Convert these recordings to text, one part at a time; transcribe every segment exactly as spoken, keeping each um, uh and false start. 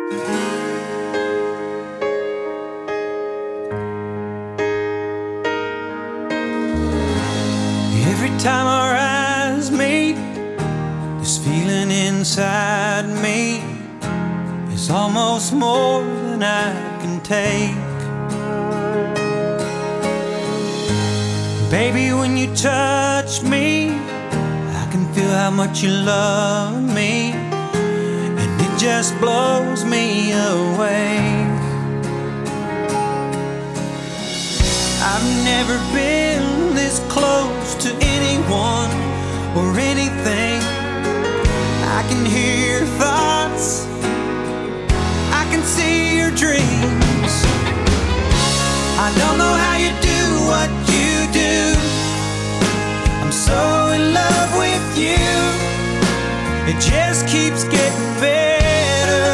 Every time our eyes meet, this feeling inside me is almost more than I can take. Baby, when you touch me, I can feel how much you love me, and it just blows me away. I've never been this close to anyone or anything. I can hear your thoughts, I can see your dreams. I don't know how you do what you do. I'm so in love with you. It just keeps getting better.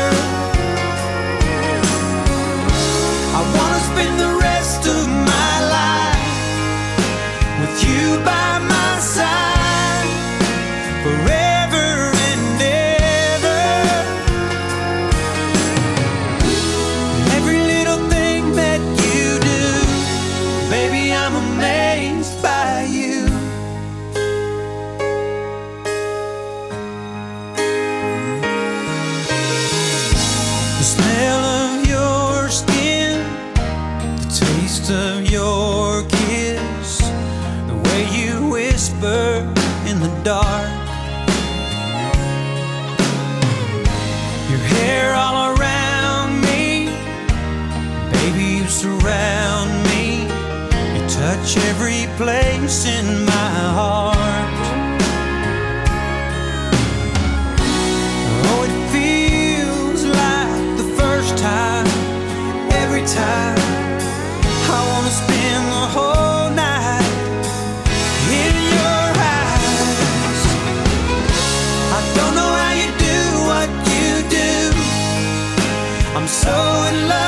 I wanna spend the rest of my life with you by my side forever and ever. Every little thing that you do, baby, I'm amazed by you. The smell of your skin, the taste of your kiss, the way you whisper in the dark, your hair all around me, baby, you surround me, you touch every place in my heart. Oh, it feels like the first time, every time. I wanna spend the whole night in your eyes. I don't know how you do what you do. I'm so in love